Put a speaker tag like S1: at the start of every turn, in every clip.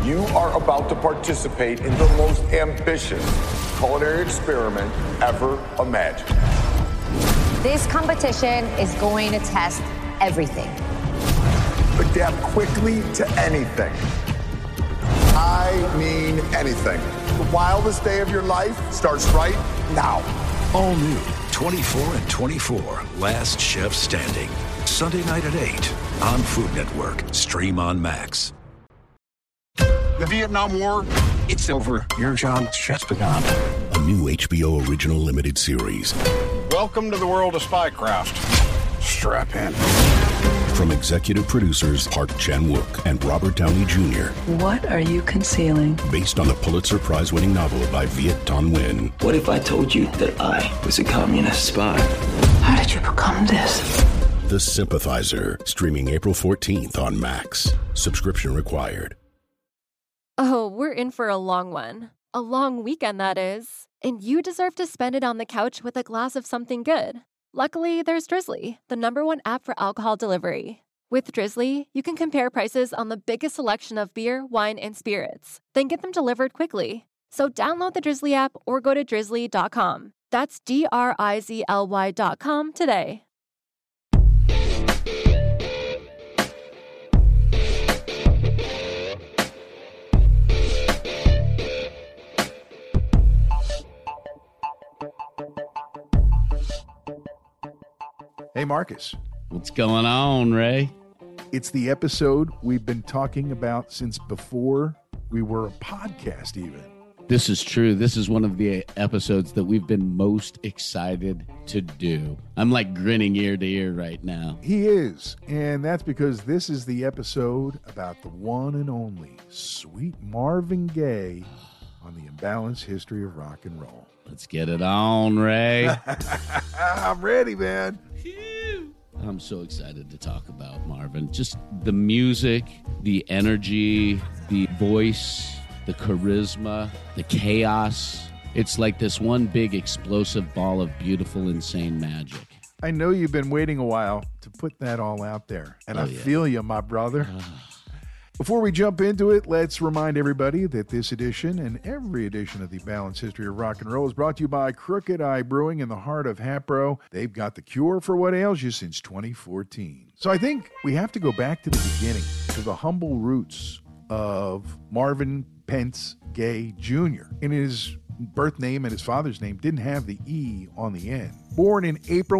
S1: You are about to participate in the most ambitious culinary experiment ever imagined.
S2: This competition is going to test everything.
S1: Adapt quickly to anything. I mean anything. The wildest day of your life starts right now.
S3: All new 24 and 24, Last Chef Standing. Sunday night at 8 on Food Network. Stream on Max.
S4: The Vietnam War, it's over. Your job just begun.
S3: A new HBO original limited series.
S4: Welcome to the world of spycraft. Strap in.
S3: From executive producers Park Chan-wook and Robert Downey Jr.
S5: What are you concealing?
S3: Based on the Pulitzer Prize-winning novel by Viet Thanh Nguyen.
S6: What if I told you that I was a communist spy?
S5: How did you become this?
S3: The Sympathizer. Streaming April 14th on Max. Subscription required.
S7: Oh, we're in for a long one. A long weekend, that is. And you deserve to spend it on the couch with a glass of something good. Luckily, there's Drizzly, the #1 app for alcohol delivery. With Drizzly, you can compare prices on the biggest selection of beer, wine, and spirits, then get them delivered quickly. So download the Drizzly app or go to drizzly.com. That's DRIZLY.com today.
S8: Hey, Marcus.
S9: What's going on, Ray?
S8: It's the episode we've been talking about since before we were a podcast even.
S9: This is true. This is one of the episodes that we've been most excited to do. I'm like grinning ear to ear right now.
S8: He is. And that's because this is the episode about the one and only Sweet Marvin Gaye on the imbalanced history of rock and roll.
S9: Let's get it on, Ray.
S8: I'm ready, man.
S9: I'm so excited to talk about Marvin. Just the music, the energy, the voice, the charisma, the chaos. It's like this one big explosive ball of beautiful, insane magic.
S8: I know you've been waiting a while to put that all out there, and I feel you, my brother. Before we jump into it, let's remind everybody that this edition and every edition of the Balanced History of Rock and Roll is brought to you by Crooked Eye Brewing in the heart of Hapro. They've got the cure for what ails you since 2014. So I think we have to go back to the beginning, to the humble roots of Marvin Pentz Gaye Jr. In his birth name and his father's name didn't have the E on the end. Born in April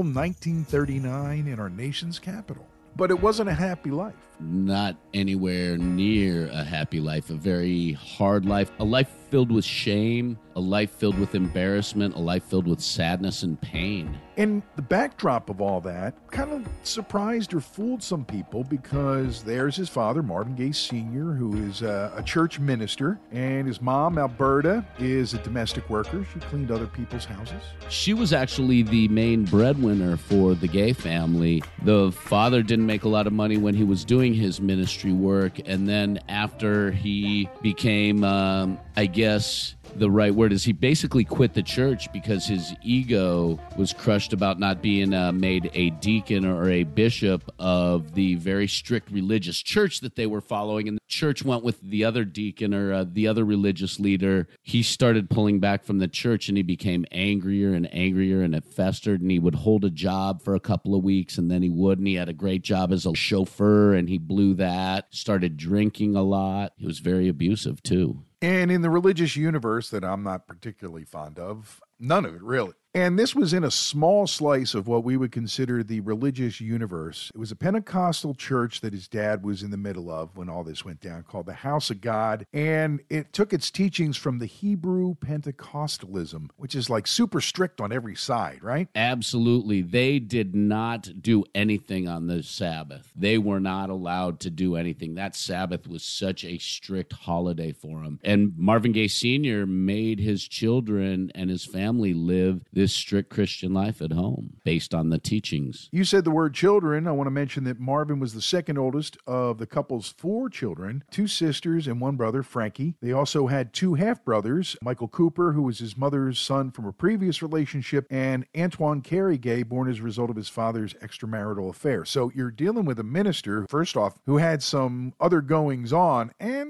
S8: 1939 in our nation's capital. But it wasn't a happy life.
S9: Not anywhere near a happy life, a very hard life, a life filled with shame, a life filled with embarrassment, a life filled with sadness and pain.
S8: And the backdrop of all that kind of surprised or fooled some people because there's his father, Marvin Gaye Sr., who is a church minister, and his mom, Alberta, is a domestic worker. She cleaned other people's houses.
S9: She was actually the main breadwinner for the Gaye family. The father didn't make a lot of money when he was doing his ministry work, and then after he became, I guess the right word is he basically quit the church because his ego was crushed about not being made a deacon or a bishop of the very strict religious church that they were following. And the church went with the other deacon or the other religious leader. He started pulling back from the church and he became angrier and angrier, and it festered, and he would hold a job for a couple of weeks and then he wouldn't. He had a great job as a chauffeur and he blew that, started drinking a lot. He was very abusive too.
S8: And in the religious universe that I'm not particularly fond of, none of it really. And this was in a small slice of what we would consider the religious universe. It was a Pentecostal church that his dad was in the middle of when all this went down, called the House of God. And it took its teachings from the Hebrew Pentecostalism, which is like super strict on every side, right?
S9: Absolutely. They did not do anything on the Sabbath. They were not allowed to do anything. That Sabbath was such a strict holiday for them. And Marvin Gaye Sr. made his children and his family live this strict Christian life at home based on the teachings.
S8: You said the word children. I want to mention that Marvin was the second oldest of the couple's 4 children, 2 sisters and 1 brother, Frankie. They also had 2 half-brothers, Michael Cooper, who was his mother's son from a previous relationship, and Antoine Carey Gaye, born as a result of his father's extramarital affair. So you're dealing with a minister, first off, who had some other goings-on, and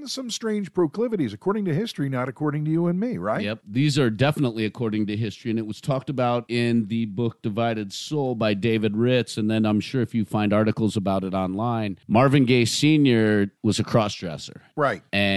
S8: and some strange proclivities, according to history, not according to you and me, right?
S9: Yep. These are definitely according to history, and it was talked about in the book Divided Soul by David Ritz, and then I'm sure if you find articles about it online, Marvin Gaye Sr. was a cross-dresser.
S8: Right.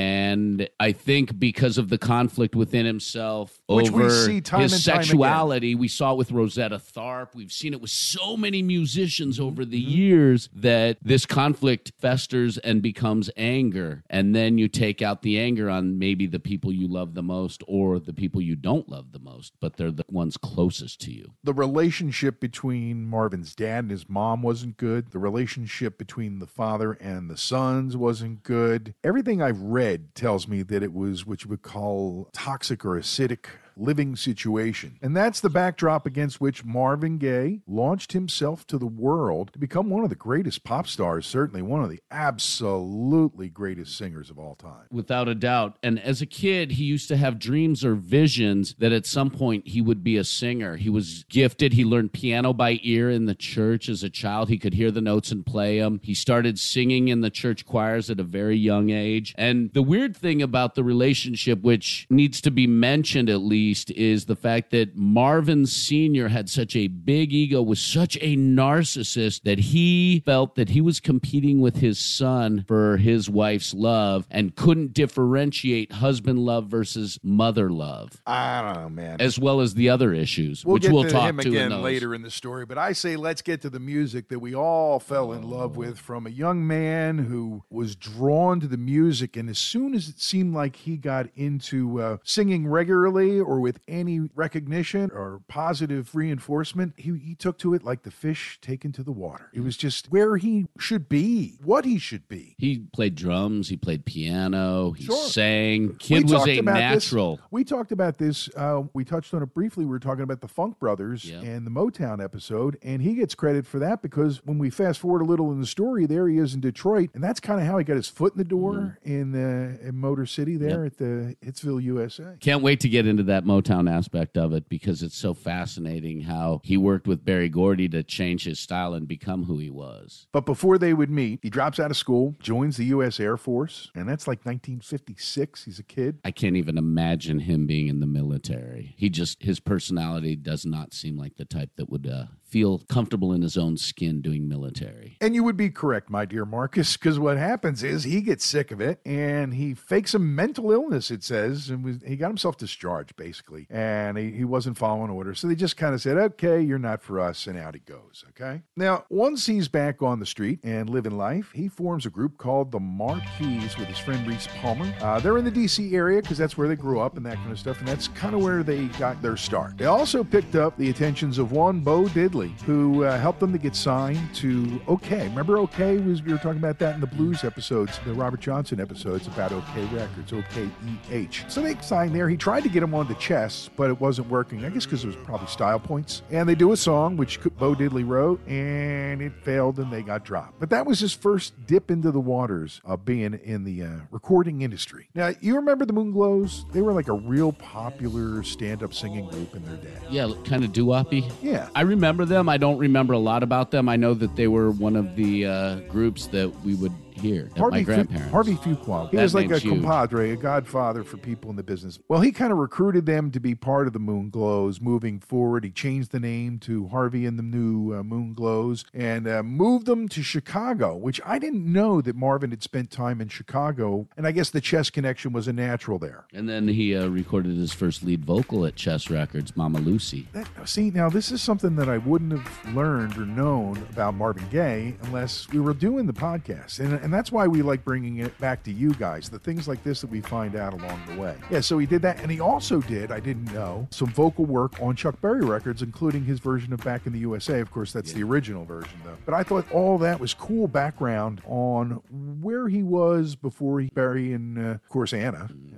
S9: And I think because of the conflict within himself
S8: Which
S9: over
S8: we see time
S9: his
S8: and time
S9: sexuality, we saw it with Rosetta Tharpe. We've seen it with so many musicians over the years that this conflict festers and becomes anger. And then you take out the anger on maybe the people you love the most or the people you don't love the most, but they're the ones closest to you.
S8: The relationship between Marvin's dad and his mom wasn't good. The relationship between the father and the sons wasn't good. Everything I've read tells me that it was what you would call toxic or acidic living situation. And that's the backdrop against which Marvin Gaye launched himself to the world to become one of the greatest pop stars, certainly one of the absolutely greatest singers of all time.
S9: Without a doubt. And as a kid, he used to have dreams or visions that at some point he would be a singer. He was gifted. He learned piano by ear in the church as a child. He could hear the notes and play them. He started singing in the church choirs at a very young age. And the weird thing about the relationship, which needs to be mentioned at least, is the fact that Marvin Sr. had such a big ego, was such a narcissist that he felt that he was competing with his son for his wife's love and couldn't differentiate husband love versus mother love.
S8: I don't know, man.
S9: As well as the other issues,
S8: we'll
S9: which we'll
S8: to
S9: talk
S8: him
S9: to
S8: again
S9: in those.
S8: later in the story. But I say let's get to the music that we all fell in love with from a young man who was drawn to the music. And as soon as it seemed like he got into singing regularly or with any recognition or positive reinforcement, he took to it like the fish taken to the water. It was just where he should be, what he should be.
S9: He played drums, he played piano, he
S8: Sure.
S9: sang. Kid was a natural.
S8: We talked about this. We touched on it briefly. We were talking about the Funk Brothers and the Motown episode, and he gets credit for that because when we fast forward a little in the story, there he is in Detroit, and that's kind of how he got his foot in the door in Motor City there at the Hitsville, USA.
S9: Can't wait to get into that Motown aspect of it because it's so fascinating how he worked with Berry Gordy to change his style and become who he was.
S8: But before they would meet, he drops out of school, joins the U.S. Air Force, and that's like 1956. He's a kid.
S9: I can't even imagine him being in the military. His personality does not seem like the type that would feel comfortable in his own skin doing military.
S8: And you would be correct, my dear Marcus, because what happens is he gets sick of it and he fakes a mental illness, it says, and he got himself discharged, basically. And he wasn't following orders. So they just kind of said, okay, you're not for us, and out he goes, okay? Now, once he's back on the street and living life, he forms a group called the Marquis with his friend Reese Palmer. They're in the D.C. area because that's where they grew up and that kind of stuff, and that's kind of where they got their start. They also picked up the attentions of one Bo Diddley, who helped them to get signed to OK. Remember OK? We were talking about that in the blues episodes, the Robert Johnson episodes about OK Records, OKEH. So they signed there. He tried to get him on the Chess, but it wasn't working. I guess because it was probably style points. And they do a song, which Bo Diddley wrote, and it failed and they got dropped. But that was his first dip into the waters of being in the recording industry. Now, you remember the Moonglows? They were like a real popular stand-up singing group in their day.
S9: Yeah, kind of doo-woppy.
S8: Yeah.
S9: I remember them. I don't remember a lot about them. I know that they were one of the groups that we would hear at my grandparents.
S8: Harvey Fuqua. He was like a compadre, a godfather for people in the business. Well, he kind of recruited them to be part of the Moonglows moving forward. He changed the name to Harvey and the New Moonglows and moved them to Chicago, which I didn't know that Marvin had spent time in Chicago, and I guess the Chess connection was a natural there.
S9: And then he recorded his first lead vocal at Chess Records, Mama Lucy.
S8: See, now this is something that I wouldn't have learned or known about Marvin Gaye unless we were doing the podcast. And that's why we like bringing it back to you guys, the things like this that we find out along the way. Yeah, so he did that. And he also did, I didn't know, some vocal work on Chuck Berry records, including his version of Back in the USA. Of course, that's the original version, though. But I thought all that was cool background on where he was before Berry and, of course, Anna.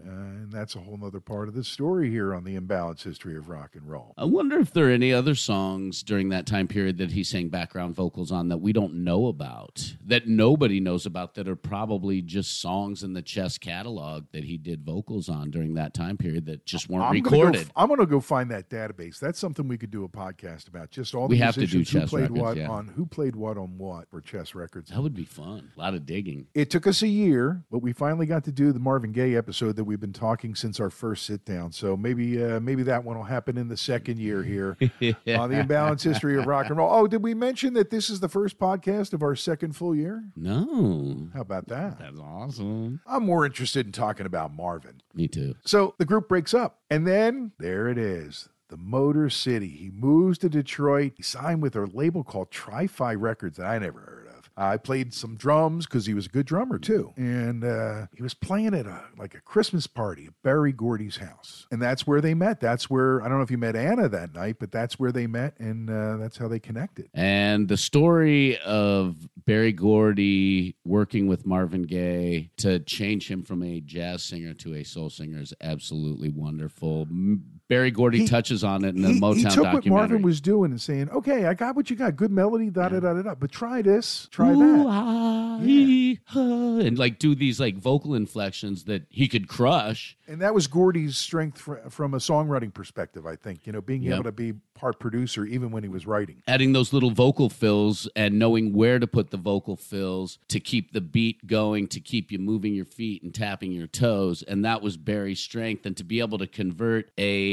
S8: And that's a whole nother part of the story here on the Imbalanced History of Rock and Roll.
S9: I wonder if there are any other songs during that time period that he sang background vocals on that we don't know about, that nobody knows about, that are probably just songs in the Chess catalog that he did vocals on during that time period that just weren't recorded.
S8: I'm going to go find that database. That's something we could do a podcast about. Just all the
S9: we have to do
S8: musicians
S9: Chess
S8: who played
S9: records,
S8: what
S9: yeah.
S8: on who played what on what for Chess Records.
S9: That would be fun. A lot of digging.
S8: It took us a year, but we finally got to do the Marvin Gaye episode that we've been talking since our first sit down. So maybe that one will happen in the second year here on the Imbalanced History of Rock and Roll. Oh, did we mention that this is the first podcast of our second full year?
S9: No.
S8: How about that?
S9: That's awesome.
S8: I'm more interested in talking about Marvin.
S9: Me too.
S8: So the group breaks up, and then there it is. The Motor City. He moves to Detroit. He signed with a label called Tri-Fi Records that I never heard of. I played some drums because he was a good drummer too. And he was playing at a Christmas party at Berry Gordy's house. And that's where they met. That's where, I don't know if you met Anna that night, but that's where they met, and that's how they connected.
S9: And the story of Berry Gordy working with Marvin Gaye to change him from a jazz singer to a soul singer is absolutely wonderful. Barry Gordy touches on it in the Motown
S8: documentary. He took
S9: documentary.
S8: what Marvin was doing and saying, okay, I got what you got. Good melody, da-da-da-da-da. But try this, try that.
S9: And do these vocal inflections that he could crush.
S8: And that was Gordy's strength from a songwriting perspective, I think. Being able to be part producer even when he was writing.
S9: Adding those little vocal fills and knowing where to put the vocal fills to keep the beat going, to keep you moving your feet and tapping your toes. And that was Barry's strength. And to be able to convert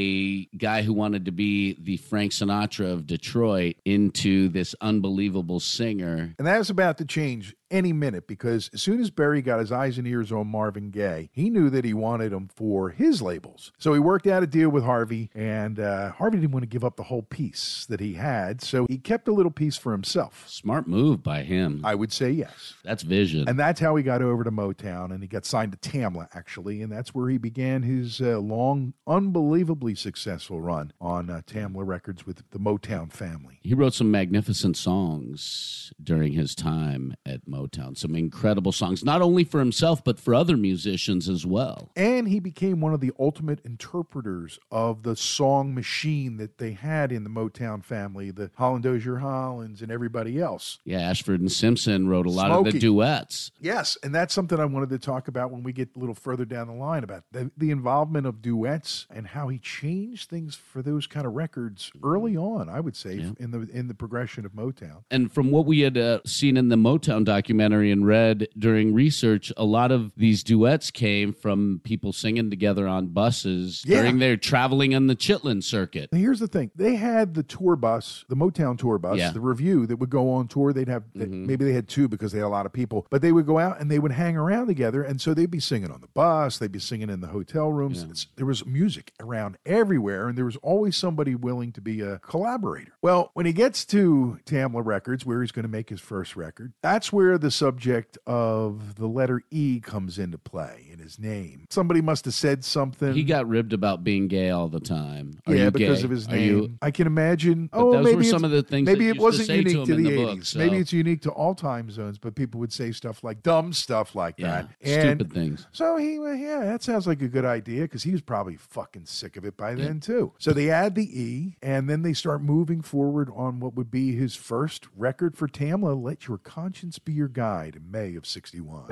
S9: a guy who wanted to be the Frank Sinatra of Detroit into this unbelievable singer.
S8: And that was about to change any minute, because as soon as Barry got his eyes and ears on Marvin Gaye, he knew that he wanted him for his labels. So he worked out a deal with Harvey, and Harvey didn't want to give up the whole piece that he had, so he kept a little piece for himself.
S9: Smart move by him.
S8: I would say yes.
S9: That's vision.
S8: And that's how he got over to Motown, and he got signed to Tamla, actually, and that's where he began his long, unbelievably successful run on Tamla Records with the Motown family.
S9: He wrote some magnificent songs during his time at Motown. Some incredible songs, not only for himself, but for other musicians as well.
S8: And he became one of the ultimate interpreters of the song machine that they had in the Motown family, the Holland Dozier Hollands and everybody else.
S9: Yeah, Ashford and Simpson wrote a lot of the duets.
S8: Yes, and that's something I wanted to talk about when we get a little further down the line, about the involvement of duets and how he changed things for those kind of records early on, I would say, in the progression of Motown.
S9: And from what we had seen in the Motown documentary and read during research, a lot of these duets came from people singing together on buses during their traveling on the Chitlin circuit.
S8: Now, here's the thing. They had the tour bus, the Motown tour bus, the Review, that would go on tour. They'd have, maybe they had two because they had a lot of people, but they would go out and they would hang around together. And so they'd be singing on the bus. They'd be singing in the hotel rooms. Yeah. There was music around everywhere, and there was always somebody willing to be a collaborator. Well, when he gets to Tamla Records, where he's going to make his first record, that's where the subject of the letter E comes into play in his name. Somebody must have said something.
S9: He got ribbed about being gay all the time.
S8: Because of his name. I can imagine.
S9: Those were some of the things.
S8: Maybe
S9: it
S8: wasn't unique to the
S9: 80s.
S8: Book, so. Maybe it's unique to all time zones, but people would say stuff like dumb stuff like that.
S9: Stupid things.
S8: So that sounds like a good idea, because he was probably fucking sick of it by then too. So they add the E, and then they start moving forward on what would be his first record for Tamla, Let Your Conscience Be Your Guide, in May of '61.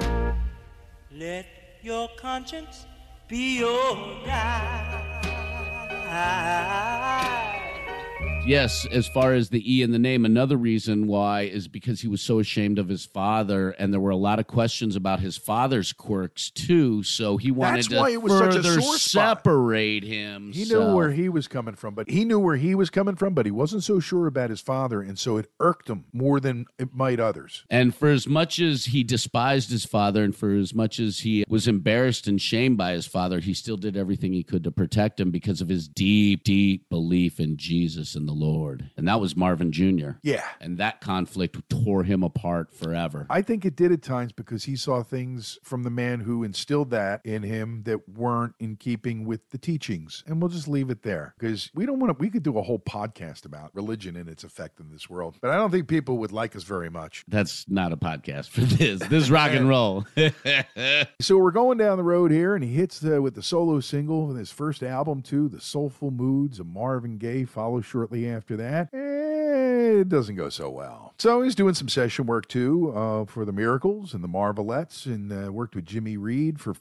S10: Let your conscience be your guide.
S9: Yes, as far as the E in the name, another reason why is because he was so ashamed of his father, and there were a lot of questions about his father's quirks too, so he wanted to further separate him.
S8: He knew where he was coming from, but he wasn't so sure about his father, and so it irked him more than it might others.
S9: And for as much as he despised his father, and for as much as he was embarrassed and shamed by his father, he still did everything he could to protect him because of his deep, deep belief in Jesus and the the Lord. And that was Marvin Jr.
S8: Yeah.
S9: And that conflict tore him apart forever.
S8: I think it did at times because he saw things from the man who instilled that in him that weren't in keeping with the teachings. And we'll just leave it there because we could do a whole podcast about religion and its effect in this world. But I don't think people would like us very much.
S9: That's not a podcast for this. This is rock and roll.
S8: So we're going down the road here, and he hits with the solo single from his first album, too. The Soulful Moods of Marvin Gaye follows shortly after that. It doesn't go so well. So he's doing some session work, too, for the Miracles and the Marvelettes, and worked with Jimmy Reed for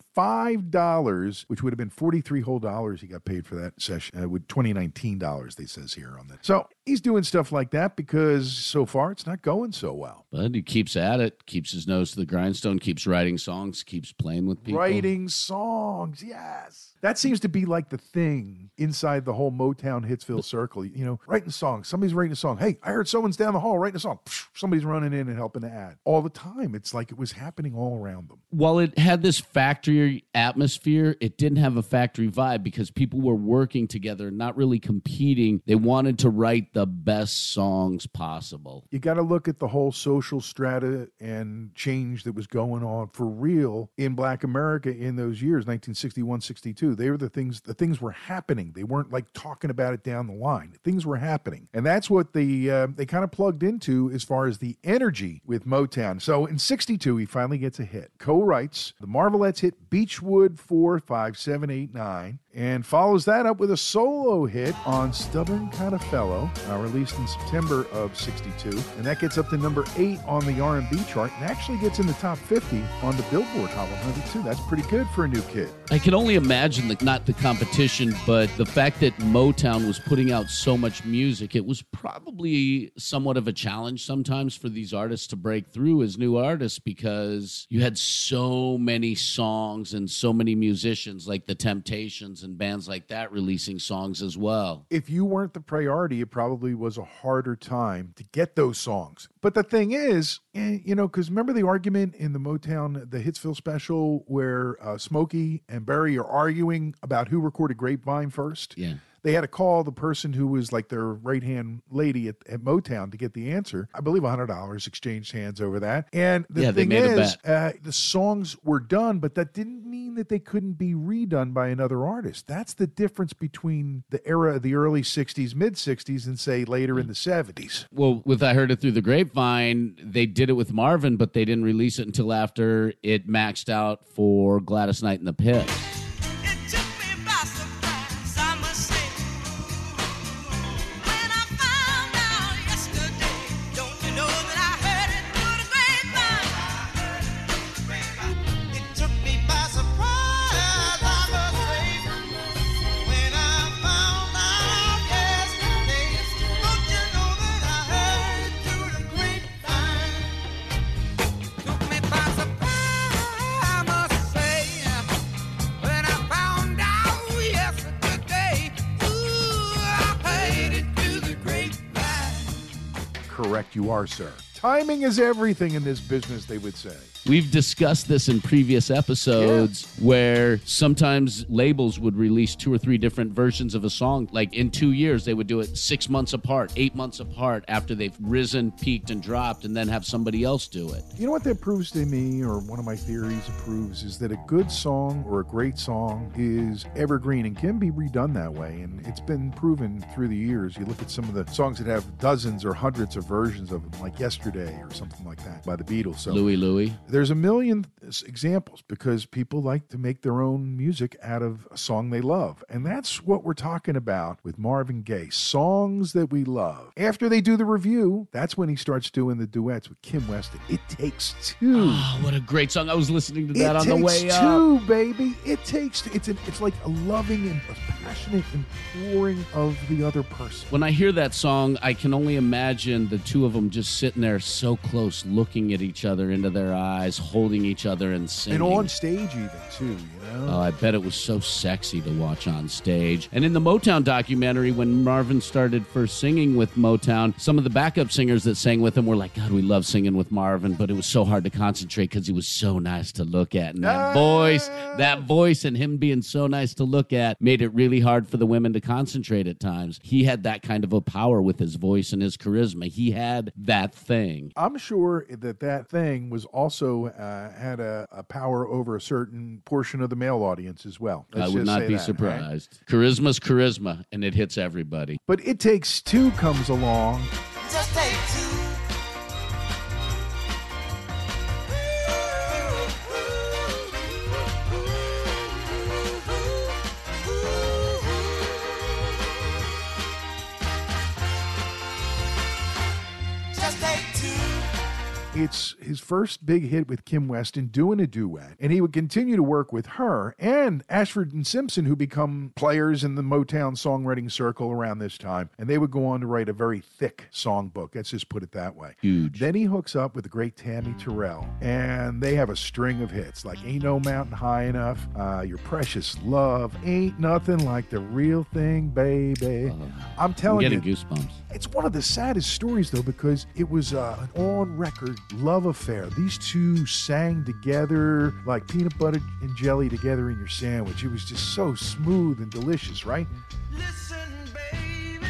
S8: $5, which would have been $43 whole he got paid for that session, with $2019, they says here on that. So he's doing stuff like that because so far it's not going so well.
S9: But he keeps at it, keeps his nose to the grindstone, keeps writing songs, keeps playing with people.
S8: Writing songs, yes. That seems to be like the thing inside the whole Motown Hitsville circle. You know, writing songs. Somebody's writing a song. Hey, I heard someone's down the hall writing a song. Somebody's running in and helping to add. All the time. It's like it was happening all around them.
S9: While it had this factory atmosphere, it didn't have a factory vibe because people were working together, not really competing. They wanted to write the best songs possible.
S8: You got to look at the whole social strata and change that was going on for real in Black America in those years, 1961, 62. They were the things were happening. They weren't like talking about it down the line. Things were happening. And that's what they kind of plugged into as far as the energy with Motown. So in 62, he finally gets a hit. Co-writes the Marvelettes hit Beechwood 4, 5, 7, 8, 9, and follows that up with a solo hit on Stubborn Kind of Fellow, released in September of 62. And that gets up to number 8 on the R&B chart and actually gets in the top 50 on the Billboard Hot 100 too. That's pretty good for a new kid.
S9: I can only imagine not the competition, but the fact that Motown was putting out so much music, it was probably somewhat of a challenge sometimes for these artists to break through as new artists because you had so many songs and so many musicians like the Temptations and bands like that releasing songs as well.
S8: If you weren't the priority, it probably was a harder time to get those songs. But the thing is, because remember the argument in the Motown, the Hitsville special, where Smokey and Barry are arguing about who recorded Grapevine first?
S9: Yeah.
S8: They had to call the person who was like their right-hand lady at Motown to get the answer. I believe $100 exchanged hands over that. And the thing is, the songs were done, but that didn't mean that they couldn't be redone by another artist. That's the difference between the era of the early 60s, mid-60s, and say later in the 70s.
S9: Well, with I Heard It Through the Grapevine, they did it with Marvin, but they didn't release it until after it maxed out for Gladys Knight and the Pips.
S8: Correct you are, sir. Timing is everything in this business, they would say.
S9: We've discussed this in previous episodes where sometimes labels would release 2 or 3 different versions of a song. Like in 2 years, they would do it 6 months apart, 8 months apart after they've risen, peaked, and dropped, and then have somebody else do it.
S8: You know what that proves to me, or one of my theories it proves, is that a good song or a great song is evergreen and can be redone that way. And it's been proven through the years. You look at some of the songs that have dozens or hundreds of versions of them, like Yesterday or something like that by the Beatles. So
S9: Louie.
S8: There's a million examples because people like to make their own music out of a song they love. And that's what we're talking about with Marvin Gaye, songs that we love. After they do the review, that's when he starts doing the duets with Kim Weston. It Takes Two.
S9: Oh, what a great song. I was listening to that on the way up.
S8: It Takes Two, baby. It takes two. It's like a loving and a passionate imploring of the other person.
S9: When I hear that song, I can only imagine the two of them just sitting there so close, looking at each other into their eyes, holding each other and singing.
S8: And on stage even, too, you know?
S9: Oh, I bet it was so sexy to watch on stage. And in the Motown documentary, when Marvin started first singing with Motown, some of the backup singers that sang with him were like, God, we love singing with Marvin, but it was so hard to concentrate because he was so nice to look at. And that voice and him being so nice to look at made it really really hard for the women to concentrate at times. He had that kind of a power with his voice and his charisma. He had that thing.
S8: I'm sure that thing was also had a power over a certain portion of the male audience as well.
S9: I would not be surprised. Right? Charisma's charisma, and it hits everybody.
S8: But It Takes Two comes along.
S10: Just take two.
S8: It's his first big hit with Kim Weston doing a duet, and he would continue to work with her and Ashford and Simpson, who become players in the Motown songwriting circle around this time, and they would go on to write a very thick songbook. Let's just put it that way.
S9: Huge.
S8: Then he hooks up with the great Tammy Terrell, and they have a string of hits like Ain't No Mountain High Enough, Your Precious Love, Ain't Nothing Like the Real Thing, Baby.
S9: I'm getting goosebumps.
S8: It's one of the saddest stories, though, because it was an on-record love affair. These two sang together like peanut butter and jelly together in your sandwich. It was just so smooth and delicious, right?
S10: Listen, baby,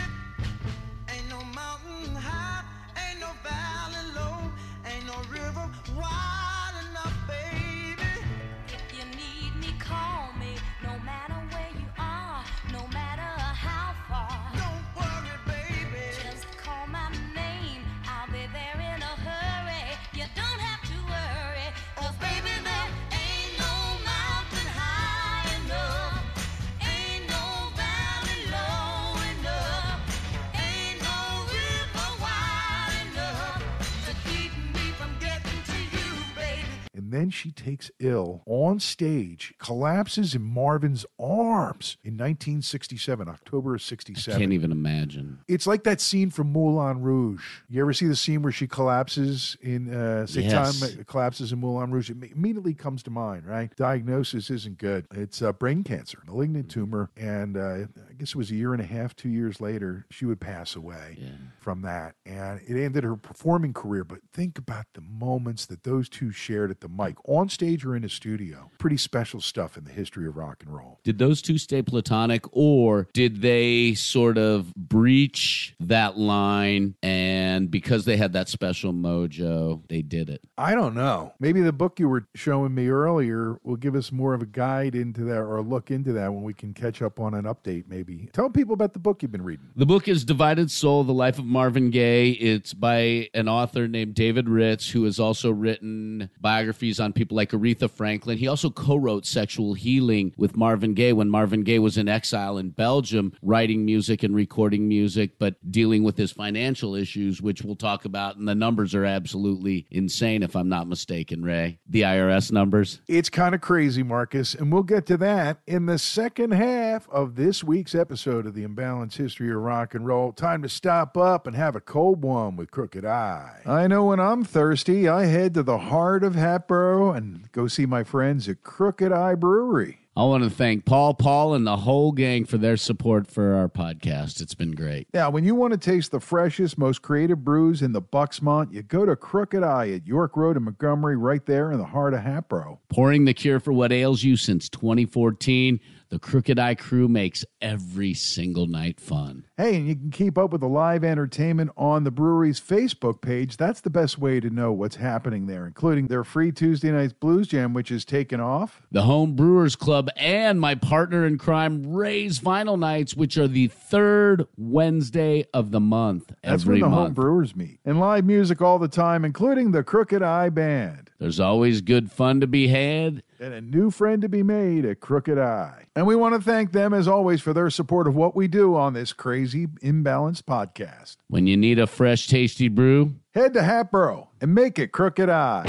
S10: ain't no mountain high, ain't no valley low, ain't no river wide enough, baby.
S11: If you need me, call me, no matter where you are, no matter how far.
S10: Don't worry, baby,
S11: just call my name, I'll be there in a hurry. You don't have to worry, 'cause baby, there ain't no mountain high enough, ain't no valley low enough, ain't no river wide enough to keep me from getting to you, baby.
S8: And then she takes ill on stage, collapses in Marvin's arms in 1967, October of 67.
S9: I can't even imagine.
S8: It's like that scene from Moulin Rouge. You ever see the scene where she collapses in, collapses in Moulin Rouge? It immediately comes to mind, right? Diagnosis isn't good. It's brain cancer, malignant tumor, and I guess it was a year and a half, 2 years later, she would pass away from that. And it ended her performing career, but think about the moments that those two shared at the mic, on stage or in a studio. Pretty special stuff in the history of rock and roll.
S9: Did those two stay platonic, or did they sort of breach that line, and because they had that special mojo, they did it?
S8: I don't know. Maybe the book you were showing me earlier will give us more of a guide into that, or a look into that, when we can catch up on an update, maybe. Tell people about the book you've been reading.
S9: The book is Divided Soul, The Life of Marvin Gaye. It's by an author named David Ritz, who has also written biographies on people like Aretha Franklin. He also co-wrote Sexual Healing with Marvin Gaye when Marvin Gaye was in exile in Belgium, writing music and recording music, but dealing with his financial issues, which we'll talk about. And the numbers are absolutely insane, if I'm not mistaken, Ray. The IRS numbers.
S8: It's kind of crazy, Marcus, and we'll get to that in the second half of this week's episode of The Imbalanced History of Rock and Roll. Time to stop up and have a cold one with Crooked Eye. I know when I'm thirsty, I head to the heart of Hatboro and go see my friends at Crooked Eye Brewery.
S9: I want to thank Paul, and the whole gang for their support for our podcast. It's been great.
S8: Now, when you want to taste the freshest, most creative brews in the Bucksmont, you go to Crooked Eye at York Road in Montgomery, right there in the heart of Hatboro.
S9: Pouring the cure for what ails you since 2014. The Crooked Eye crew makes every single night fun.
S8: Hey, and you can keep up with the live entertainment on the brewery's Facebook page. That's the best way to know what's happening there, including their free Tuesday Nights Blues Jam, which is taken off.
S9: The Home Brewers Club and my partner in crime, Ray's Vinyl Nights, which are the third Wednesday of the month.
S8: That's when the home brewers meet. And live music all the time, including the Crooked Eye Band.
S9: There's always good fun to be had.
S8: And a new friend to be made at Crooked Eye. And we want to thank them, as always, for their support of what we do on this crazy, imbalanced podcast.
S9: When you need a fresh, tasty brew,
S8: head to Hatboro and make it Crooked Eye.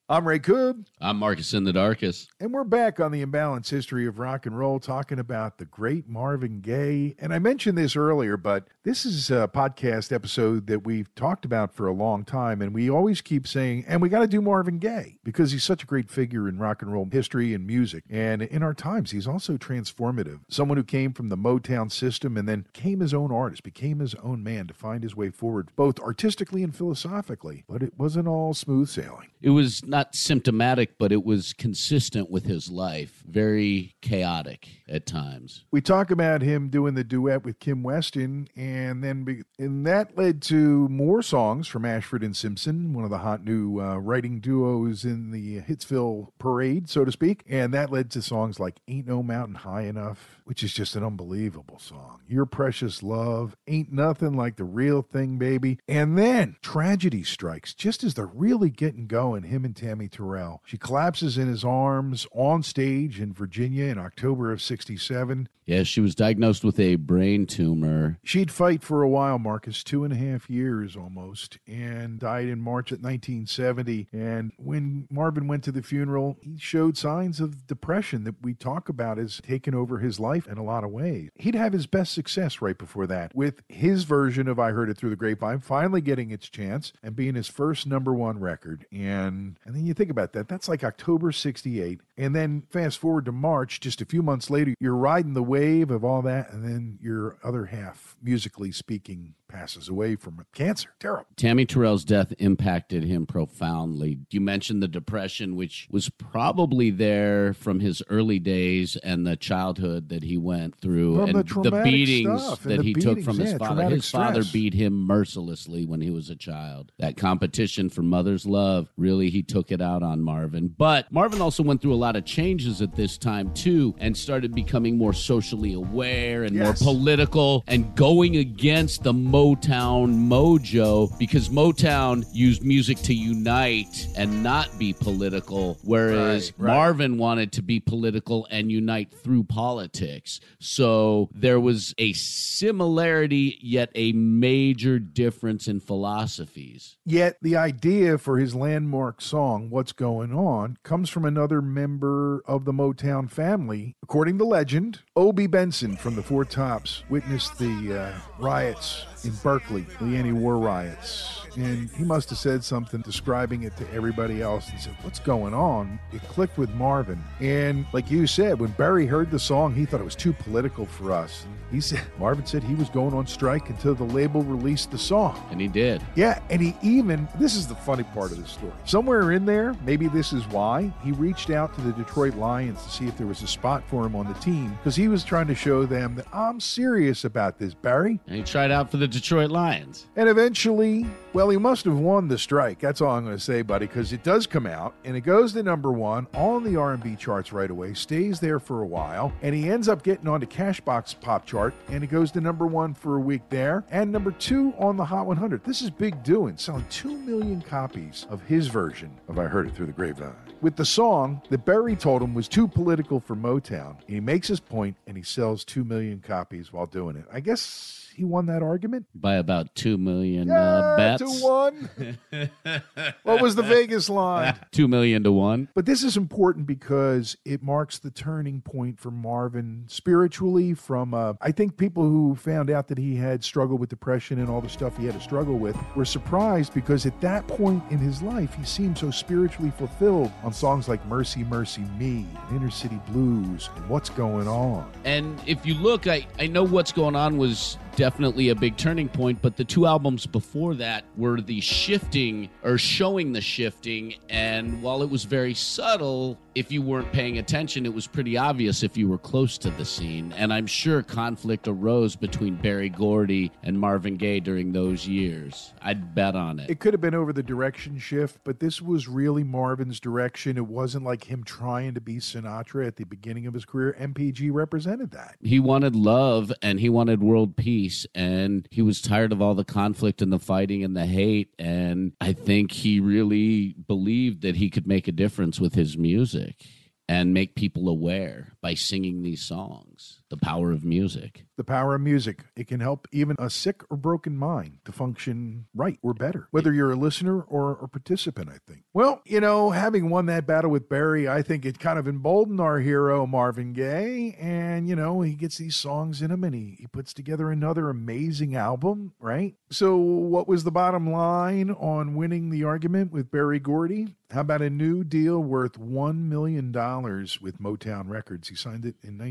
S8: I'm Ray Koob.
S9: I'm Marcus in the Darkest.
S8: And we're back on the Imbalanced History of Rock and Roll talking about the great Marvin Gaye. And I mentioned this earlier, but this is a podcast episode that we've talked about for a long time. And we always keep saying, and we got to do Marvin Gaye because he's such a great figure in rock and roll history and music. And in our times, he's also transformative. Someone who came from the Motown system and then became his own artist, became his own man to find his way forward, both artistically and philosophically. But it wasn't all smooth sailing.
S9: It was not symptomatic, but it was consistent with his life. Very chaotic at times.
S8: We talk about him doing the duet with Kim Weston, and that led to more songs from Ashford and Simpson, one of the hot new writing duos in the Hitsville parade, so to speak. And that led to songs like Ain't No Mountain High Enough, which is just an unbelievable song. Your Precious Love, Ain't Nothing Like the Real Thing, Baby. And then tragedy strikes just as they're really getting going, him and Tammy Terrell. She collapses in his arms on stage in Virginia in October of 1967.
S9: Yeah, she was diagnosed with a brain tumor.
S8: She'd fight for a while, Marcus, 2.5 years almost, and died in March of 1970. And when Marvin went to the funeral, he showed signs of depression that we talk about as taken over his life in a lot of ways. He'd have his best success right before that, with his version of I Heard It Through the Grapevine finally getting its chance and being his first #1 record. And then you think about that, that's like October 68. And then fast forward to March, just a few months later, you're riding the wave of all that, and then your other half, musically speaking, passes away from cancer. Terrible.
S9: Tammy Terrell's death impacted him profoundly. You mentioned the depression, which was probably there from his early days and the childhood that he went through,
S8: From
S9: and the beatings that he took from his father. His father beat him mercilessly when he was a child. That competition for mother's love, really, he took it out on Marvin. But Marvin also went through a lot of changes at this time, too, and started becoming more socially aware and more political and going against the Motown mojo, because Motown used music to unite and not be political, whereas Marvin wanted to be political and unite through politics. So there was a similarity, yet a major difference in philosophies.
S8: Yet the idea for his landmark song, What's Going On, comes from another member of the Motown family. According to legend, Obie Benson from the Four Tops witnessed the riots in Berkeley, the anti-war riots. And he must have said something describing it to everybody else and said, what's going on? It clicked with Marvin. And like you said, when Barry heard the song, he thought it was too political for us. Marvin said he was going on strike until the label released the song.
S9: And he did.
S8: Yeah, and this is the funny part of the story. Somewhere in there, maybe this is why, he reached out to the Detroit Lions to see if there was a spot for him on the team, because he was trying to show them that I'm serious about this, Barry.
S9: And he tried out for the Detroit Lions.
S8: And eventually, well, he must have won the strike. That's all I'm going to say, buddy, because it does come out, and it goes to #1 on the R&B charts right away, stays there for a while, and he ends up getting on the Cashbox Pop chart, and it goes to #1 for a week there, and #2 on the Hot 100. This is big doing, selling 2 million copies of his version of I Heard It Through the Grapevine. With the song that Barry told him was too political for Motown, he makes his point, and he sells 2 million copies while doing it. I guess he won that argument
S9: by about 2 million bets.
S8: 2-1. What was the Vegas line?
S9: 2 million to 1.
S8: But this is important because it marks the turning point for Marvin spiritually. From I think people who found out that he had struggled with depression and all the stuff he had to struggle with were surprised, because at that point in his life he seemed so spiritually fulfilled on songs like Mercy, Mercy Me, Inner City Blues, and What's Going On.
S9: And if you look, I know What's Going On was definitely a big turning point, but the 2 albums before that were the shifting, or showing the shifting, and while it was very subtle, if you weren't paying attention, it was pretty obvious if you were close to the scene. And I'm sure conflict arose between Berry Gordy and Marvin Gaye during those years. I'd bet on it.
S8: It could have been over the direction shift, but this was really Marvin's direction. It wasn't like him trying to be Sinatra at the beginning of his career. MPG represented that.
S9: He wanted love and he wanted world peace, and he was tired of all the conflict and the fighting and the hate, and I think he really believed that he could make a difference with his music and make people aware by singing these songs. songs. The power of music.
S8: The power of music. It can help even a sick or broken mind to function right or better, whether you're a listener or a participant, I think. Well, having won that battle with Barry, I think it kind of emboldened our hero, Marvin Gaye. And, he gets these songs in him and he puts together another amazing album, right? So what was the bottom line on winning the argument with Berry Gordy? How about a new deal worth $1 million with Motown Records? He signed it in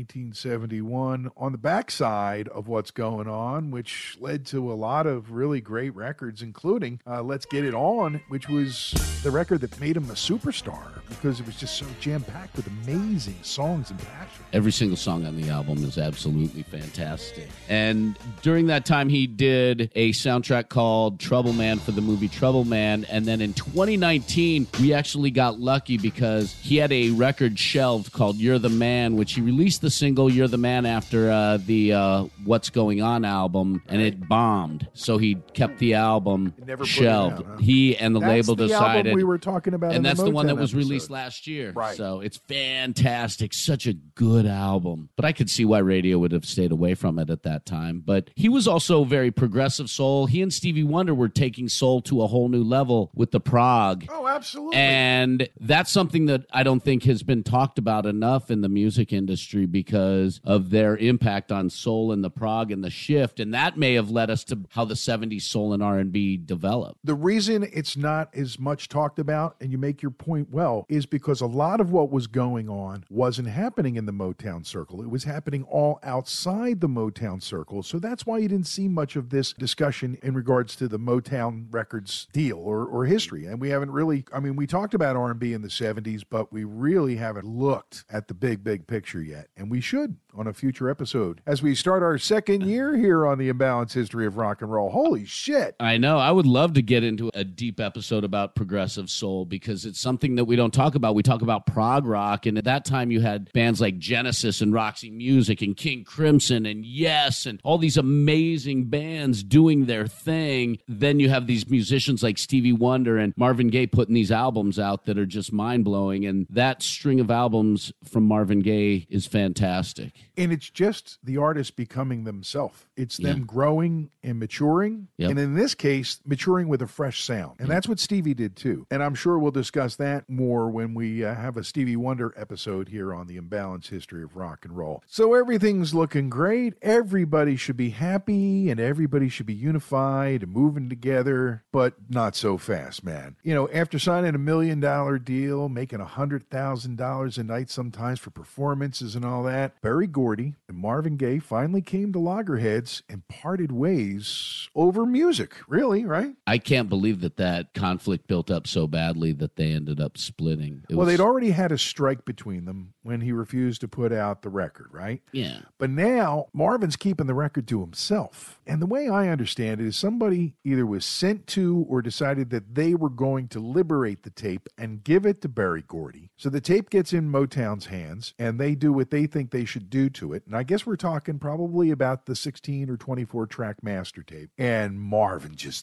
S8: 1971 on the backside of What's Going On, which led to a lot of really great records, including Let's Get It On, which was the record that made him a superstar because it was just so jam-packed with amazing songs and passion.
S9: Every single song on the album is absolutely fantastic. And during that time, he did a soundtrack called Trouble Man for the movie Trouble Man. And then in 2019, we actually got lucky because he had a record shelved called You're the Man, which he released the single You're the Man after the What's Going On album, and it bombed. So he kept the album shelved. He and the label decided.
S8: Album we were talking about,
S9: and that's the one that was
S8: episode.
S9: Released last year.
S8: Right.
S9: So it's fantastic. Such a good album. But I could see why radio would have stayed away from it at that time. But he was also very progressive soul. He and Stevie Wonder were taking soul to a whole new level with the prog.
S8: Oh, absolutely.
S9: And that's something that I don't think has been talked about enough in the music industry because of their impact on soul and the prog and the shift. And that may have led us to how the 70s soul and R&B developed.
S8: The reason it's not as much talked about, and you make your point well, is because a lot of what was going on wasn't happening in the Motown circle. It was happening all outside the Motown circle. So that's why you didn't see much of this discussion in regards to the Motown Records deal or history. And we haven't really, we talked about R&B in the 70s, but we really haven't looked at the big picture yet. And we should on a future episode as we start our second year here on the Imbalanced History of Rock and Roll. Holy shit.
S9: I know. I would love to get into a deep episode about progressive soul because it's something that we don't talk about. We talk about prog rock, and at that time you had bands like Genesis and Roxy Music and King Crimson and Yes and all these amazing bands doing their thing. Then you have these musicians like Stevie Wonder and Marvin Gaye putting these albums out that are just mind-blowing, and that string of albums from Marvin Gaye is fantastic.
S8: And it's just the artist becoming themselves. It's them growing and maturing, and in this case, maturing with a fresh sound. And that's what Stevie did too. And I'm sure we'll discuss that more when we have a Stevie Wonder episode here on the Imbalanced History of Rock and Roll. So everything's looking great. Everybody should be happy, and everybody should be unified and moving together, but not so fast, man. After signing $1 million deal, making $100,000 a night sometimes for performances and all that, Berry Gordy and Marvin Gaye finally came to loggerheads and parted ways over music. Really, right?
S9: I can't believe that conflict built up so badly that they ended up splitting.
S8: They'd already had a strike between them when he refused to put out the record, right?
S9: Yeah.
S8: But now Marvin's keeping the record to himself. And the way I understand it is somebody either was sent to or decided that they were going to liberate the tape and give it to Berry Gordy. So the tape gets in Motown's hands and they do what they think they should do to it. And I guess we're talking probably about the 16 or 24 track master tape. And Marvin just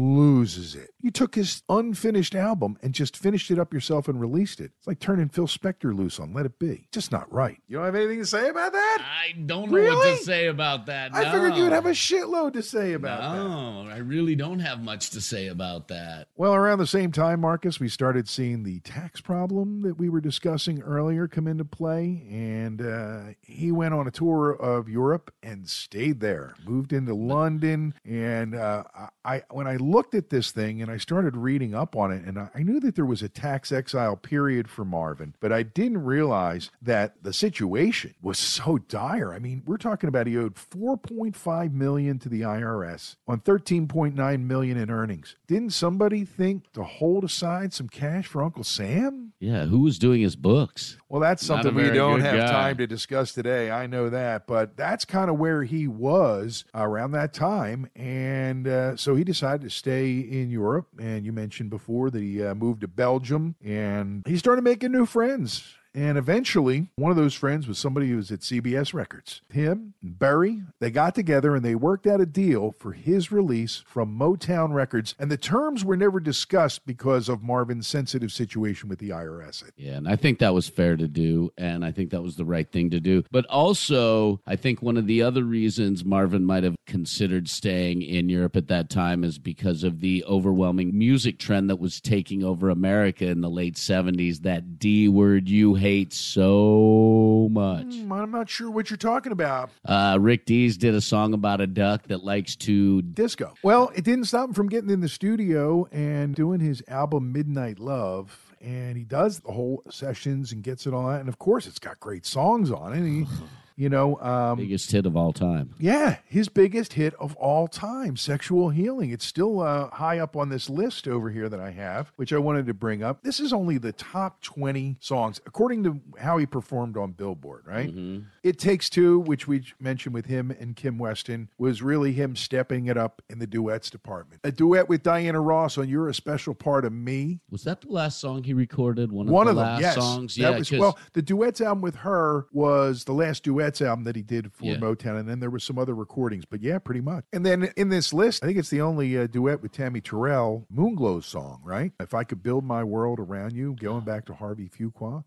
S8: loses it. You took his unfinished album and just finished it up yourself and released it. It's like turning Phil Spector loose on Let It Be. Just not right. You don't have anything to say about that?
S9: I don't know what to say about that.
S8: I figured you'd have a shitload to say about that.
S9: No, I really don't have much to say about that.
S8: Well, around the same time, Marcus, we started seeing the tax problem that we were discussing earlier come into play. And he went on a tour of Europe and stayed there, moved into London. And when I looked at this thing and I started reading up on it, and I knew that there was a tax exile period for Marvin, but I didn't realize that the situation was so dire. I mean, we're talking about he owed $4.5 million to the IRS on $13.9 million in earnings. Didn't somebody think to hold aside some cash for Uncle Sam?
S9: Yeah, who was doing his books?
S8: Well, that's something we don't have time to discuss today. I know that, but that's kind of where he was around that time. And so he decided to stay in Europe. And you mentioned before that he moved to Belgium and he started making new friends. And eventually, one of those friends was somebody who was at CBS Records. Him and Berry, they got together and they worked out a deal for his release from Motown Records. And the terms were never discussed because of Marvin's sensitive situation with the IRS.
S9: Yeah, and I think that was fair to do, and I think that was the right thing to do. But also, I think one of the other reasons Marvin might have considered staying in Europe at that time is because of the overwhelming music trend that was taking over America in the late 70s, that D word you hate so much.
S8: I'm not sure what you're talking about.
S9: Rick Dees did a song about a duck that likes to
S8: disco. Well, it didn't stop him from getting in the studio and doing his album Midnight Love. And he does the whole sessions and gets it all out. And of course, it's got great songs on it. He,
S9: biggest hit of all time.
S8: Yeah, his biggest hit of all time, Sexual Healing. It's still high up on this list over here that I have, which I wanted to bring up. This is only the top 20 songs, according to how he performed on Billboard, right?
S9: Mm-hmm.
S8: It Takes Two, which we mentioned with him and Kim Weston, was really him stepping it up in the duets department. A duet with Diana Ross on You're a Special Part of Me.
S9: Was that the last song he recorded? One of the
S8: them,
S9: last
S8: yes.
S9: songs?
S8: The duets album with her was the last duets album that he did for Motown, and then there were some other recordings, but yeah, pretty much. And then in this list, I think it's the only duet with Tammy Terrell, Moonglow's song, right? If I Could Build My World Around You, going back to Harvey Fuqua.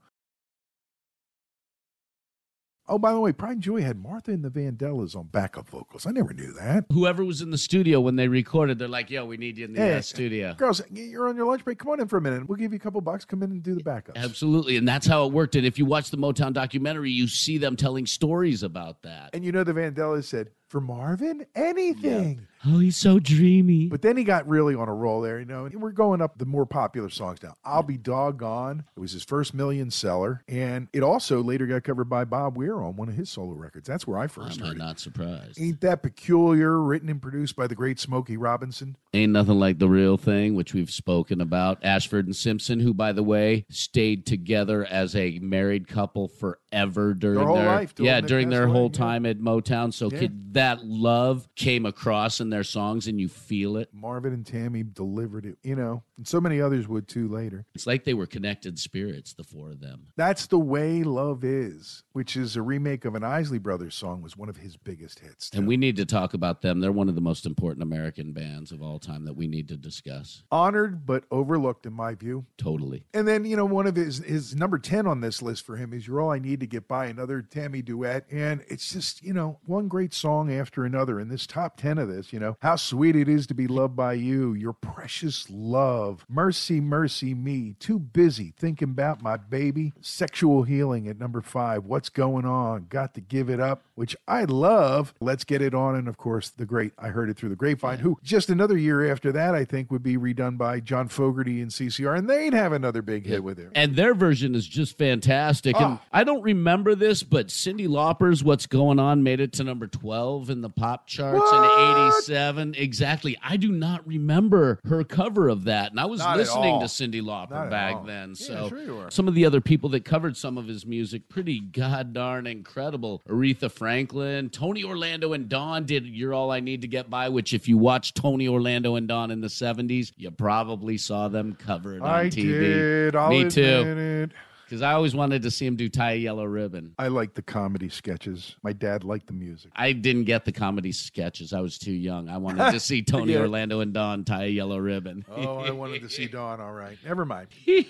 S8: Oh, by the way, Pride and Joy had Martha and the Vandellas on backup vocals. I never knew that.
S9: Whoever was in the studio when they recorded, they're like, yo, we need you in the studio.
S8: Girls, you're on your lunch break. Come on in for a minute. We'll give you a couple bucks. Come in and do the backups.
S9: Absolutely, and that's how it worked. And if you watch the Motown documentary, you see them telling stories about that.
S8: And you know the Vandellas said, for Marvin, anything.
S9: Yeah. Oh, he's so dreamy.
S8: But then he got really on a roll there, and we're going up the more popular songs now. I'll Be Doggone. It was his first million seller, and it also later got covered by Bob Weir on one of his solo records. That's where I first heard it.
S9: I'm not surprised.
S8: Ain't That Peculiar, written and produced by the great Smokey Robinson.
S9: Ain't Nothing Like the Real Thing, which we've spoken about. Ashford and Simpson, who, by the way, stayed together as a married couple forever during
S8: their whole life.
S9: During their whole time at Motown. So that love came across in their songs, and you feel it.
S8: Marvin and Tammy delivered it, and so many others would too later.
S9: It's like they were connected spirits, the four of them.
S8: That's The Way Love Is, which is a remake of an Isley Brothers song, was one of his biggest hits, too.
S9: And we need to talk about them. They're one of the most important American bands of all time that we need to discuss.
S8: Honored, but overlooked, in my view.
S9: Totally.
S8: And then, one of his number 10 on this list for him is You're All I Need to Get By, another Tammy duet. And it's just, one great song after another. In this top 10 of this, How Sweet It Is to Be Loved by You, Your Precious Love, Mercy, Mercy Me, Too Busy Thinking About My Baby, Sexual Healing at number 5, What's Going On, Got to Give It Up, which I love, Let's Get It On, and of course, the great I Heard It Through the Grapevine, who just another year after that, I think, would be redone by John Fogerty and CCR, and they'd have another big hit with it.
S9: And their version is just fantastic. And I don't remember this, but Cyndi Lauper's What's Going On made it to number 12 in the pop charts in 87. Exactly. I do not remember her cover of that. And I was listening to Cyndi Lauper back then. So
S8: sure you were.
S9: Some of the other people that covered some of his music, pretty god darn incredible. Aretha Franklin, Tony Orlando and Dawn did You're All I Need to Get By, which if you watch Tony Orlando and Dawn in the 70s, you probably saw them covered on TV.
S8: Did.
S9: Me too. Because I always wanted to see him do Tie a Yellow Ribbon.
S8: I like the comedy sketches. My dad liked the music.
S9: I didn't get the comedy sketches. I was too young. I wanted to see Tony Orlando and Dawn Tie a Yellow Ribbon.
S8: Oh, I wanted to see Dawn. All right. Never mind.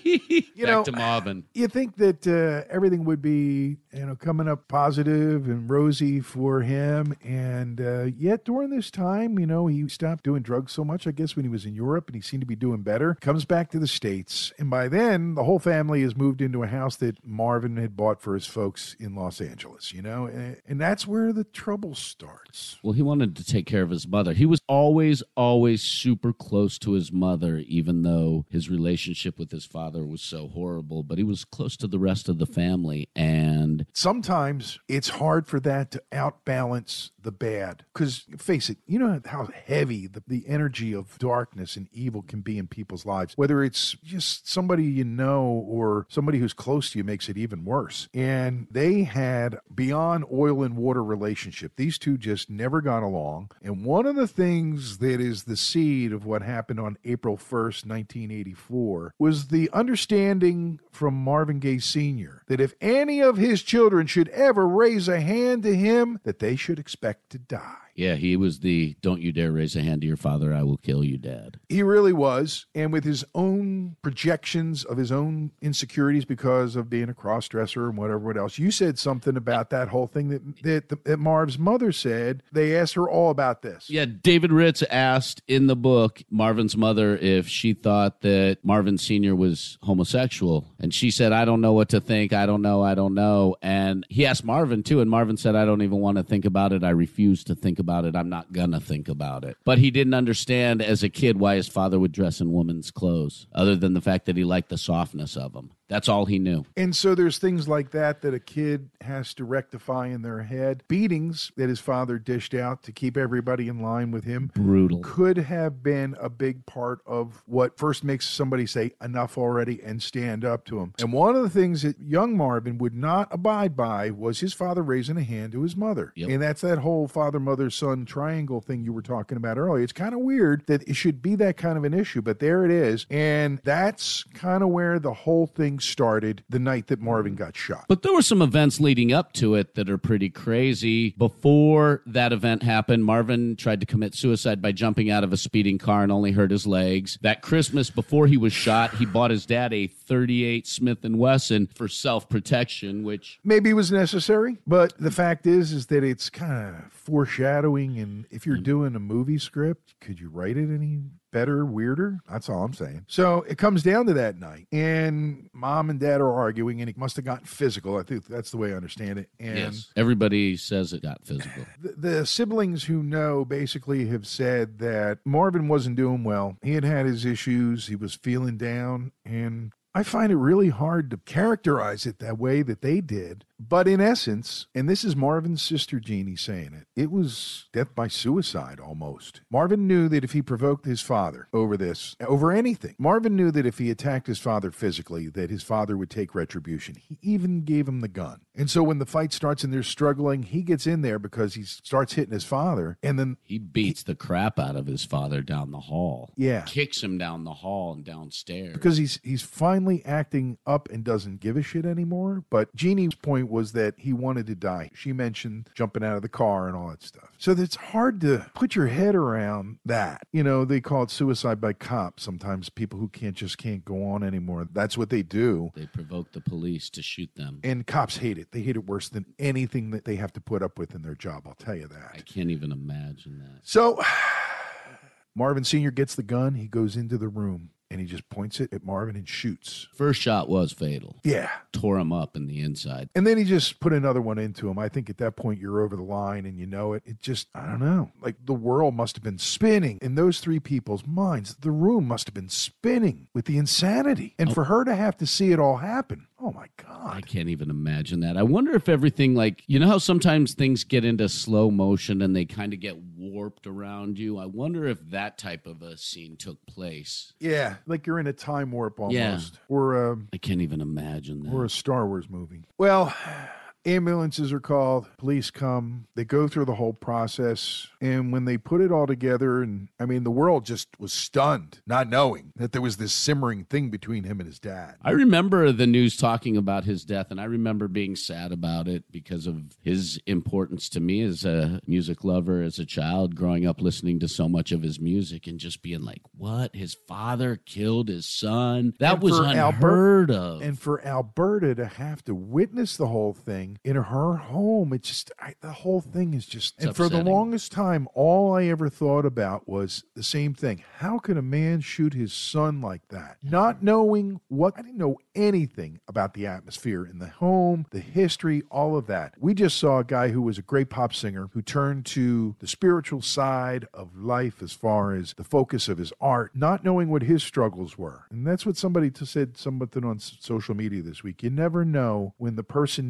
S9: Back to Marvin.
S8: You think that everything would be, coming up positive and rosy for him. And yet during this time, he stopped doing drugs so much, I guess, when he was in Europe, and he seemed to be doing better. Comes back to the States. And by then, the whole family has moved into a house that Marvin had bought for his folks in Los Angeles, and that's where the trouble starts.
S9: Well, he wanted to take care of his mother. He was always super close to his mother, even though his relationship with his father was so horrible, but he was close to the rest of the family. And
S8: sometimes it's hard for that to outbalance the bad. Because face it, you know how heavy the energy of darkness and evil can be in people's lives. Whether it's just somebody you know or somebody who's close to you makes it even worse. And they had beyond oil and water relationship. These two just never got along. And one of the things that is the seed of what happened on April 1st, 1984, was the understanding from Marvin Gaye Sr. that if any of his children should ever raise a hand to him, that they should expect to die.
S9: Yeah, he was the don't you dare raise a hand to your father, I will kill you, Dad.
S8: He really was. And with his own projections of his own insecurities because of being a cross-dresser and whatever else. You said something about that whole thing that Marv's mother said. They asked her all about this.
S9: Yeah, David Ritz asked in the book Marvin's mother if she thought that Marvin Sr. was homosexual. And she said, I don't know what to think. I don't know. And he asked Marvin, too. And Marvin said, I don't even want to think about it. I refuse to think about it. I'm not gonna think about it. But he didn't understand as a kid why his father would dress in women's clothes, other than the fact that he liked the softness of them. That's all he knew.
S8: And so there's things like that a kid has to rectify in their head. Beatings that his father dished out to keep everybody in line with him.
S9: Brutal.
S8: Could have been a big part of what first makes somebody say enough already and stand up to him. And one of the things that young Marvin would not abide by was his father raising a hand to his mother.
S9: Yep.
S8: And that's that whole father, mother, son triangle thing you were talking about earlier. It's kind of weird that it should be that kind of an issue, but there it is. And that's kind of where the whole thing started the night that Marvin got shot.
S9: But there were some events leading up to it that are pretty crazy. Before that event happened, Marvin tried to commit suicide by jumping out of a speeding car and only hurt his legs. That Christmas before he was shot, he bought his dad a .38 Smith & Wesson for self-protection, which
S8: maybe was necessary, but the fact is that it's kind of foreshadowing, and if you're doing a movie script, could you write it any better, weirder? That's all I'm saying. So it comes down to that night, and mom and dad are arguing, and it must have gotten physical. I think that's the way I understand it. And
S9: yes, everybody says it got physical.
S8: The siblings who know basically have said that Marvin wasn't doing well. He had his issues. He was feeling down, and I find it really hard to characterize it that way that they did. But in essence, and this is Marvin's sister Jeannie saying it, it was death by suicide almost. Marvin knew that if he provoked his father over anything, Marvin knew that if he attacked his father physically, that his father would take retribution. He even gave him the gun. And so when the fight starts and they're struggling, he gets in there because he starts hitting his father, and then
S9: he beats the crap out of his father down the hall.
S8: Yeah.
S9: Kicks him down the hall and downstairs.
S8: Because he's finally acting up and doesn't give a shit anymore. But Jeannie's point was that he wanted to die. She mentioned jumping out of the car and all that stuff. So it's hard to put your head around that. You know, they call it suicide by cop. Sometimes people who can't go on anymore. That's what they do.
S9: They provoke the police to shoot them.
S8: And cops hate it. They hate it worse than anything that they have to put up with in their job. I'll tell you that.
S9: I can't even imagine that.
S8: So Marvin Sr. gets the gun. He goes into the room. And he just points it at Marvin and shoots.
S9: First shot was fatal.
S8: Yeah.
S9: Tore him up in the inside.
S8: And then he just put another one into him. I think at that point you're over the line and you know it. It just, I don't know. Like the world must have been spinning in those three people's minds. The room must have been spinning with the insanity. And for her to have to see it all happen. Oh my God.
S9: I can't even imagine that. I wonder if everything, like, you know how sometimes things get into slow motion and they kind of get warped around you? I wonder if that type of a scene took place.
S8: Yeah, like you're in a time warp almost.
S9: Yeah.
S8: Or
S9: I can't even imagine that.
S8: Or a Star Wars movie. Well, ambulances are called, police come, they go through the whole process, and when they put it all together, and I mean, the world just was stunned, not knowing that there was this simmering thing between him and his dad.
S9: I remember the news talking about his death, and I remember being sad about it because of his importance to me as a music lover, as a child, growing up listening to so much of his music and just being like, what? His father killed his son? That was unheard of.
S8: And for Alberta to have to witness the whole thing in her home, it's just, the whole thing is just,
S9: it's
S8: and for
S9: upsetting.
S8: the longest time, all I ever thought about was the same thing. How could a man shoot his son like that? Not knowing I didn't know anything about the atmosphere in the home, the history, all of that. We just saw a guy who was a great pop singer who turned to the spiritual side of life as far as the focus of his art, not knowing what his struggles were. And that's what somebody said something on social media this week. You never know when the person next to you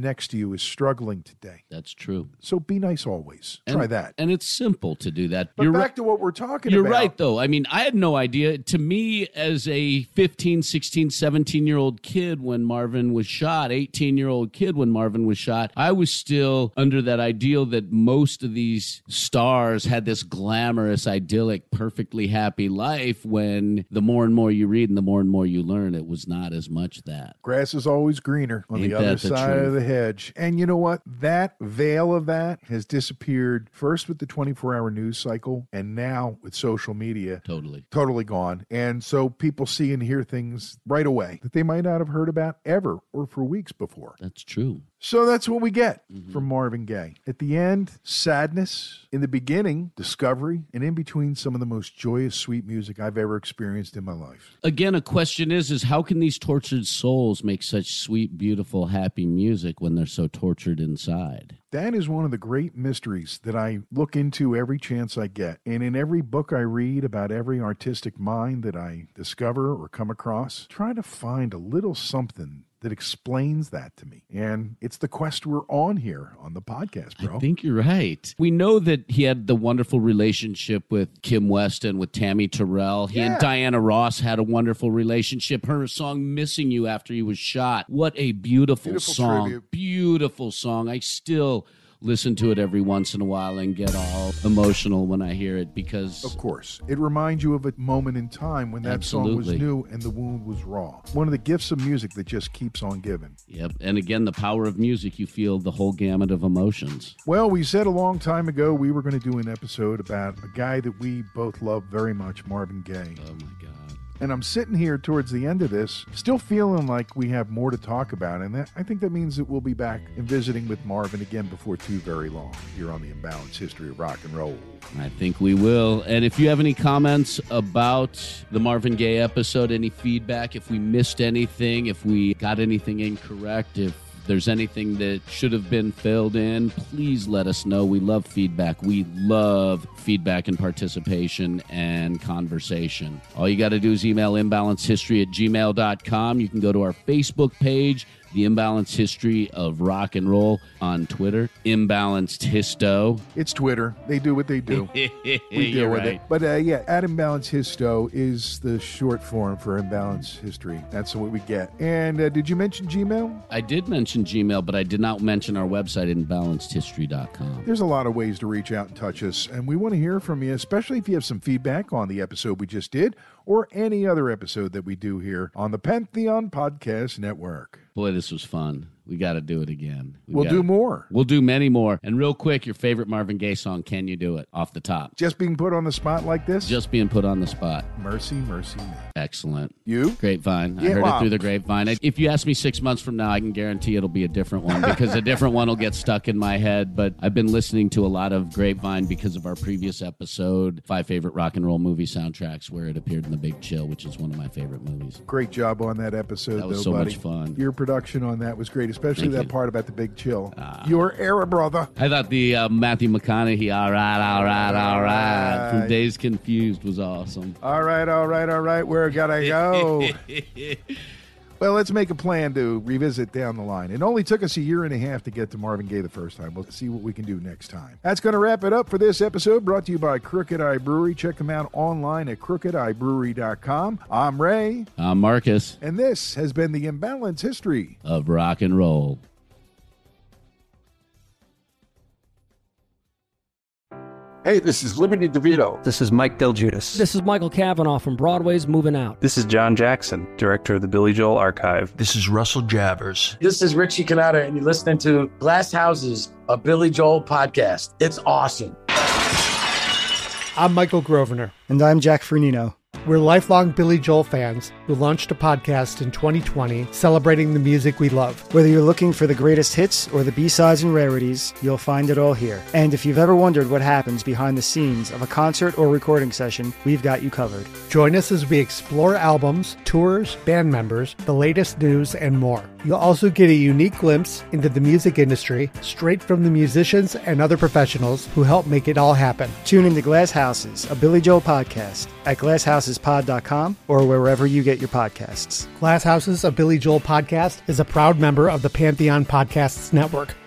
S8: you is struggling today.
S9: That's true.
S8: So be nice always. Try that.
S9: And it's simple to do that.
S8: But back to what we're talking
S9: You're
S8: about.
S9: right, though. I mean, I had no idea. To me, as a 15, 16, 17-year-old kid when Marvin was shot, 18-year-old kid when Marvin was shot, I was still under that ideal that most of these stars had this glamorous, idyllic, perfectly happy life, when the more and more you read and the more and more you learn, it was not as much that.
S8: Grass is always greener on
S9: Ain't
S8: the other
S9: that the
S8: side of
S9: truth?
S8: the hedge. And you know what? That veil of that has disappeared first with the 24-hour news cycle and now with social media. Totally gone. And so people see and hear things right away that they might not have heard about ever or for weeks before.
S9: That's true.
S8: So that's what we get from Marvin Gaye. At the end, sadness. In the beginning, discovery. And in between, some of the most joyous, sweet music I've ever experienced in my life.
S9: Again, a question is how can these tortured souls make such sweet, beautiful, happy music when they're so tortured inside?
S8: That is one of the great mysteries that I look into every chance I get. And in every book I read about every artistic mind that I discover or come across, try to find a little something that explains that to me. And it's the quest we're on here on the podcast, bro.
S9: I think you're right. We know that he had the wonderful relationship with Kim West and with Tammy Terrell. He and Diana Ross had a wonderful relationship. Her song Missing You after he was shot. What a beautiful song.
S8: tribute.
S9: Beautiful song. I still listen to it every once in a while and get all emotional when I hear it because...
S8: Of course. It reminds you of a moment in time when that song was
S9: Absolutely.
S8: new and the wound was raw. One of the gifts of music that just keeps on giving.
S9: Yep. And again, the power of music, you feel the whole gamut of emotions.
S8: Well, we said a long time ago we were going to do an episode about a guy that we both love very much, Marvin Gaye.
S9: Oh, my God.
S8: And I'm sitting here towards the end of this, still feeling like we have more to talk about. And I think that means that we'll be back and visiting with Marvin again before too very long here on the Imbalanced History of Rock and Roll.
S9: I think we will. And if you have any comments about the Marvin Gaye episode, any feedback, if we missed anything, if we got anything incorrect, if there's anything that should have been filled in, please let us know. We love feedback. We love feedback and participation and conversation. All you got to do is email imbalancedhistory@gmail.com. You can go to our Facebook page, The Imbalanced History of Rock and Roll, on Twitter, Imbalanced Histo.
S8: It's Twitter. They do what they do. We deal with it. But yeah, at Imbalanced Histo is the short form for Imbalanced History. That's what we get. And did you mention Gmail?
S9: I did mention Gmail, but I did not mention our website, imbalancedhistory.com.
S8: There's a lot of ways to reach out and touch us, and we want to hear from you, especially if you have some feedback on the episode we just did or any other episode that we do here on the Pantheon Podcast Network.
S9: Boy, this was fun. We got to do it again.
S8: We'll do more.
S9: We'll do many more. And real quick, your favorite Marvin Gaye song, Can You Do It? Off the top.
S8: Just being put on the spot like this?
S9: Just being put on the spot.
S8: Mercy, mercy me.
S9: Excellent.
S8: You?
S9: Grapevine. I
S8: Yeah,
S9: heard
S8: wow.
S9: it through the grapevine. If you ask me 6 months from now, I can guarantee it'll be a different one because a different one will get stuck in my head. But I've been listening to a lot of Grapevine because of our previous episode, 5 favorite rock and roll movie soundtracks, where it appeared in The Big Chill, which is one of my favorite movies.
S8: Great job on that episode,
S9: That was
S8: though,
S9: so
S8: buddy.
S9: much fun.
S8: Your production on that was great, especially
S9: Thank
S8: that
S9: you.
S8: part about the Big Chill. Your era, brother.
S9: I thought the Matthew McConaughey, all right, from Days Confused was awesome.
S8: All right. Where gotta go? Well, let's make a plan to revisit down the line. It only took us a year and a half to get to Marvin Gaye the first time. We'll see what we can do next time. That's going to wrap it up for this episode, brought to you by Crooked Eye Brewery. Check them out online at crookedeyebrewery.com. I'm Ray.
S9: I'm Marcus.
S8: And this has been the Imbalanced History
S9: of Rock and Roll.
S12: Hey, this is Liberty DeVito.
S13: This is Mike Del Giudice.
S14: This is Michael Cavanaugh from Broadway's Moving Out.
S15: This is John Jackson, director of the Billy Joel Archive.
S16: This is Russell Javers.
S17: This is Richie Cannata, and you're listening to Glass Houses, a Billy Joel podcast. It's awesome.
S18: I'm Michael Grosvenor.
S19: And I'm Jack Fernino.
S18: We're lifelong Billy Joel fans who launched a podcast in 2020 celebrating the music we love.
S19: Whether you're looking for the greatest hits or the B-sides and rarities, you'll find it all here. And if you've ever wondered what happens behind the scenes of a concert or recording session, we've got you covered.
S18: Join us as we explore albums, tours, band members, the latest news, and more. You'll also get a unique glimpse into the music industry straight from the musicians and other professionals who help make it all happen.
S19: Tune into Glass Houses, a Billy Joel podcast at glasshousespod.com or wherever you get your podcasts.
S18: Glass Houses, a Billy Joel podcast is a proud member of the Pantheon Podcasts Network.